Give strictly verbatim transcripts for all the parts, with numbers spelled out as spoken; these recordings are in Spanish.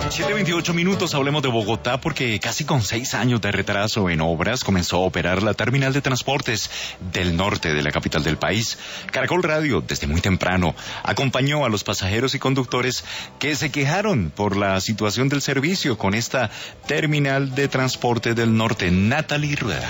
siete veintiocho minutos, hablemos de Bogotá porque casi con seis años de retraso en obras comenzó a operar la terminal de transportes del norte de la capital del país. Caracol Radio, desde muy temprano, acompañó a los pasajeros y conductores que se quejaron por la situación del servicio con esta terminal de transporte del norte. Natalie Rueda.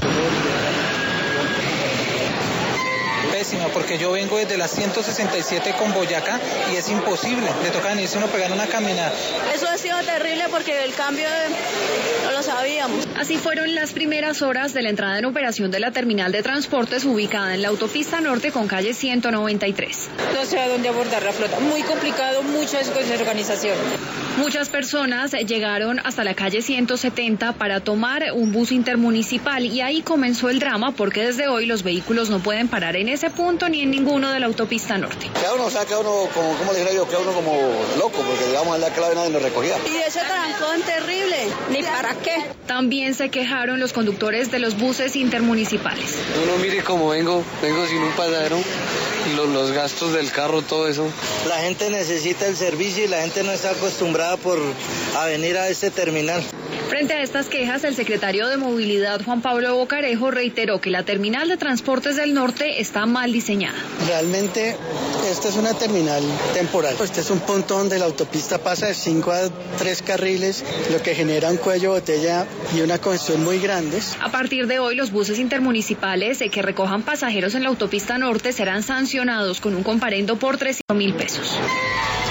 Porque yo vengo desde la ciento sesenta y siete con Boyacá y es imposible, le toca venirse uno pegar una caminada. Eso ha sido terrible porque el cambio de... no lo sabíamos. Así fueron las primeras horas de la entrada en operación de la terminal de transportes ubicada en la autopista norte con calle ciento noventa y tres. No sé a dónde abordar la flota, muy complicado, mucha desorganización. Muchas personas llegaron hasta la calle ciento setenta para tomar un bus intermunicipal y ahí comenzó el drama porque desde hoy los vehículos no pueden parar en ese punto ni en ninguno de la autopista norte. Queda uno, o sea, queda uno como, como le dijera yo, queda uno como loco, porque digamos a la clave nadie nos recogía. Y ese trancón terrible, ni para qué. También se quejaron los conductores de los buses intermunicipales. Uno mire cómo vengo, vengo sin un pasajero, los, los gastos del carro, todo eso. La gente necesita el servicio y la gente no está acostumbrada por a venir a este terminal. Frente a estas quejas, el secretario de Movilidad, Juan Pablo Bocarejo, reiteró que la terminal de transportes del norte está mal diseñada. Realmente esta es una terminal temporal. Este es un punto donde la autopista pasa de cinco a tres carriles, lo que genera un cuello de botella y una congestión muy grandes. A partir de hoy, los buses intermunicipales que recojan pasajeros en la autopista norte serán sancionados con un comparendo por trescientos mil pesos.